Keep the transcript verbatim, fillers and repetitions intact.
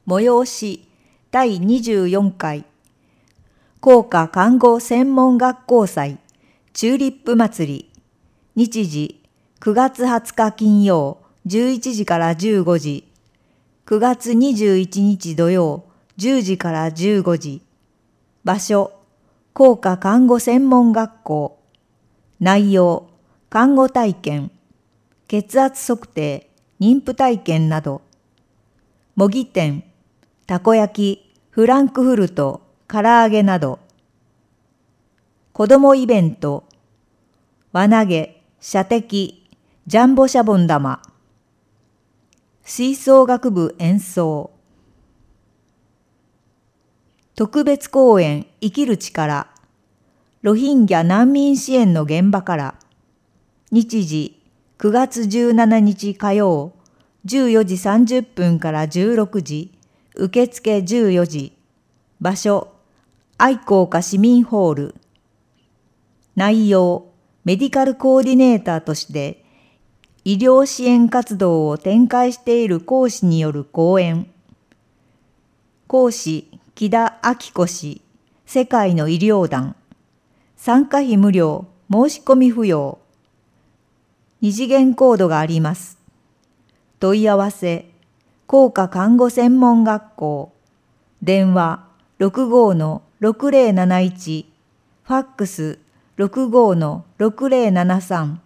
催しだいにじゅうよんかい工科看護専門学校祭チューリップ祭り日時くがつはつか金曜じゅういちじからじゅうごじくがつにじゅういちにち土曜じゅうじからじゅうごじ場所工科看護専門学校内容看護体験血圧測定妊婦体験など模擬店たこ焼きフランクフルト唐揚げなど子どもイベント輪投げ射的ジャンボシャボン玉吹奏楽部演奏特別公演生きる力ロヒンギャ難民支援の現場から日時くがつじゅうしちにち火曜じゅうよじさんじゅっぷんからじゅうろくじ受付じゅうよじ場所愛好家市民ホール内容メディカルコーディネーターとして医療支援活動を展開している講師による講演講師木田明子氏世界の医療団参加費無料申し込み不要二次元コードがあります問い合わせ工科看護専門学校電話 ろくごーのろくぜろなないちファックス ろくごーのろくぜろななさん